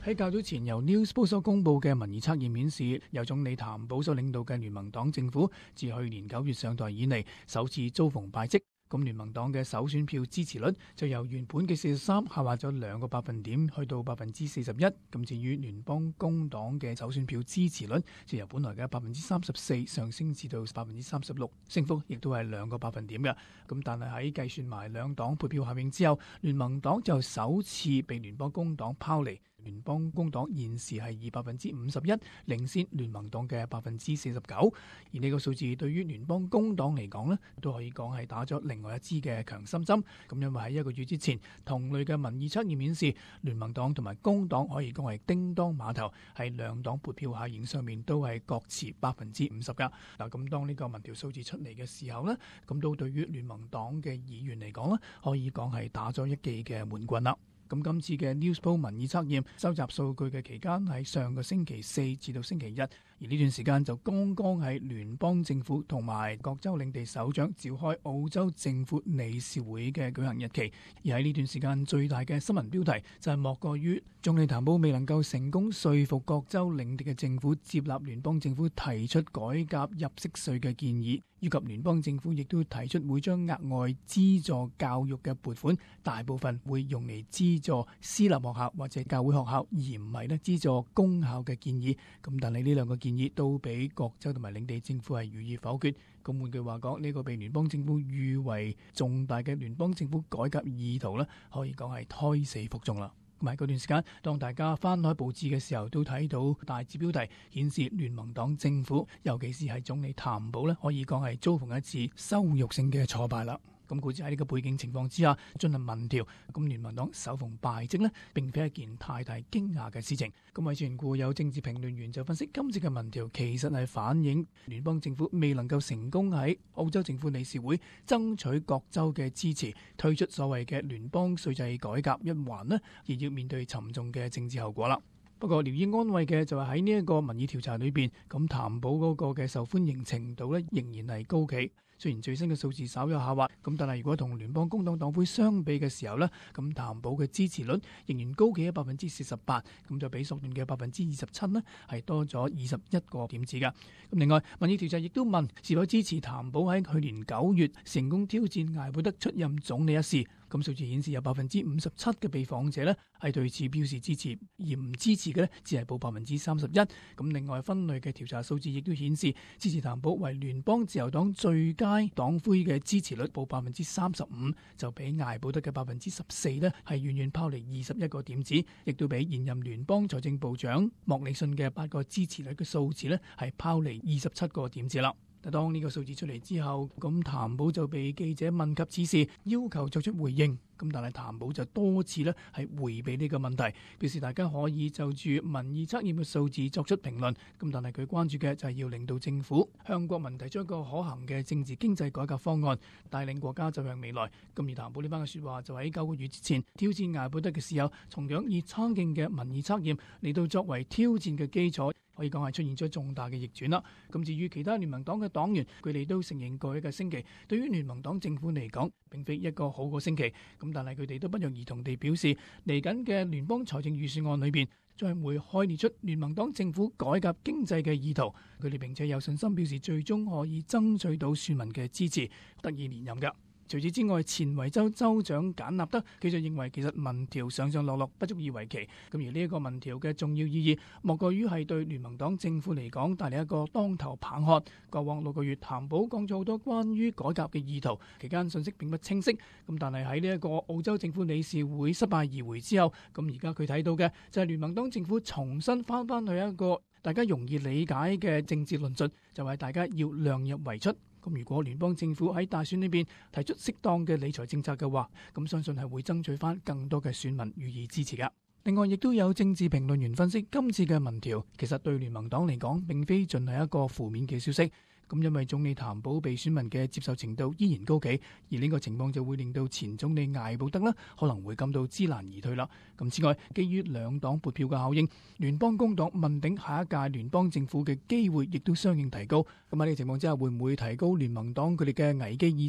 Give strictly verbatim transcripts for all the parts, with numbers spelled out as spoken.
喺較早前由 Newspost 所公佈嘅民意測驗顯示，由總理譚寶所領導嘅聯盟黨政府自去年九月上台以嚟，首次遭逢敗績。咁聯盟黨嘅首選票支持率就由原本嘅四十三下滑咗兩個百分點，去到百分之四十一。咁至於聯邦工黨嘅首選票支持率就由本來嘅百分之三十四上升至到百分之三十六，升幅亦都係兩個百分點嘅。咁但係喺計算埋兩黨配票效應之後，聯盟黨就首次被聯邦工黨拋離。聯邦工黨現時係以百分之五十一領先聯盟黨嘅百分之四十九，而呢個數字對於聯邦工黨嚟講呢，都可以講係打咗另外一支嘅強心針。咁因為喺一個月之前，同類嘅民意測驗顯示，聯盟黨同埋工黨可以講係叮當碼頭，喺兩黨撥票效應上面都係各持百分之五十噶。嗱，咁當呢個民調數字出嚟嘅時候呢，咁都對於聯盟黨嘅議員嚟講呢，可以講係打咗一記嘅悶棍啦。咁今次嘅 Newspost 民意測驗收集數據嘅期間喺上個星期四至到星期一，而呢段時間就剛剛喺聯邦政府同埋各州領地首長召開澳洲政府理事會嘅舉行日期。而喺呢段時間最大嘅新聞標題就係莫過於總理譚寶未能夠成功說服各州領地嘅政府接納聯邦政府提出改革入息稅嘅建議，以及聯邦政府亦都提出會將額外資助教育嘅撥款大部分會用嚟資助私立學校或者教會學校，而唔係咧資助公校嘅建議。咁但係呢兩個建議都俾各州同埋領地政府係予以否決。咁換句話講，呢、這個被聯邦政府譽為重大嘅聯邦政府改革意圖咧，可以講係胎死腹中啦。咁喺嗰段時間，當大家翻開報紙嘅時候，都睇到大字標題顯示聯盟黨政府，尤其是係總理譚寶咧，可以講係遭逢一次羞辱性嘅挫敗啦。咁故此喺呢個背景情況之下進行民調，咁聯盟黨首逢敗績呢，並非一件太大驚訝嘅事情。咁為前故有政治評論員就分析，今次嘅民調其實係反映聯邦政府未能夠成功喺澳洲政府理事會爭取各州嘅支持，推出所謂嘅聯邦稅制改革一環呢，而要面對沉重嘅政治後果啦。不過聊以安慰嘅就係喺呢一個民意調查裏邊，咁譚寶嗰個嘅受歡迎程度呢，仍然係高企。雖然最新嘅數字稍有下滑，咁但係如果同聯邦工黨黨魁相比嘅時候呢，咁譚寶嘅支持率仍然高企喺百分之四十八，咁就比索頓嘅百分之二十七呢係多咗二十一個點子噶。咁另外民意調查亦都問是否支持譚寶喺去年九月成功挑戰艾貝德出任總理一事。咁數字顯示有百分之五十七嘅被訪者呢係對此表示支持，而唔支持嘅呢只係報百分之三十一。咁另外分類嘅調查數字亦都顯示支持譚寶為聯邦自由黨最佳黨魁嘅支持率報百分之三十五，就比艾寶德嘅百分之十四呢係遠遠拋離二十一個點子，亦都比現任聯邦財政部長莫里遜嘅八個支持率嘅數字呢係拋離二十七個點子啦。當呢個數字出嚟之後，咁譚寶就被記者問及此事，要求作出回應。咁但係譚寶就多次咧係迴避呢個問題，表示大家可以就住民意測驗嘅數字作出評論。咁但係佢關注嘅就係要令到政府向國民提出一個可行嘅政治經濟改革方案，帶領國家走向未來。咁而譚寶呢番嘅説話就喺九個月之前挑戰艾貝德嘅時候，同樣以差勁嘅民意測驗嚟到作為挑戰嘅基礎。可以講係出現咗重大嘅逆轉啦。咁至於其他聯盟黨嘅黨員，佢哋都承認過去一個星期對於聯盟黨政府嚟講並非一個好嘅星期。咁但係佢哋都不約而同地表示，嚟緊嘅聯邦財政預算案裏邊將會開列出聯盟黨政府改革經濟嘅意圖。佢哋並且有信心表示最終可以爭取到選民嘅支持，得以連任㗎。除此之外，前維州州長簡納德佢就認為其實民調上上落落不足以為奇，咁而呢一個民調嘅重要意義莫過於係對聯盟黨政府嚟講帶嚟一個當頭棒喝。過往六個月譚寶講咗好多關於改革嘅意圖，期間信息並不清晰，咁但係喺呢一個澳洲政府理事會失敗而回之後，咁而家佢睇到嘅就係聯盟黨政府重新翻翻去一個大家容易理解嘅政治論述，就係大家要量入為出。咁如果聯邦政府喺大選裏邊提出適當嘅理財政策嘅話，咁相信係會爭取翻更多嘅選民予以支持噶。另外亦都有政治評論員分析，今次嘅民調其實對聯盟黨嚟講並非盡係一個負面嘅消息。咁因為總理譚寶被選民嘅接受程度依然高企，而呢個情況就會令到前總理艾布德啦可能會感到知難而退啦。咁此外，基於兩黨撥票嘅效應，聯邦工黨問鼎下一屆聯邦政府嘅機會亦都相應提高。咁喺呢個情況之下，會唔會提高聯盟黨佢哋嘅危機意識，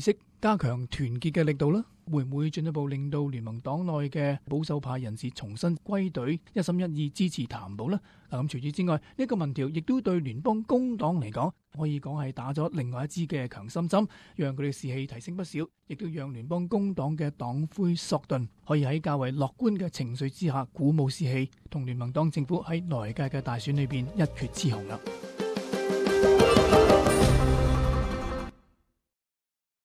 加強團結嘅力度啦，會唔會進一步令到聯盟黨內嘅保守派人士重新歸隊，一心一意支持譚寶呢？嗱，咁除此之外，呢個民調亦都對聯邦工黨嚟講，可以講係打咗另外一支嘅強心針，讓佢哋士氣提升不少，亦都讓聯邦工黨嘅黨魁索頓可以喺較為樂觀嘅情緒之下鼓舞士氣，同聯盟黨政府喺來屆嘅大選裏邊一決雌雄啦。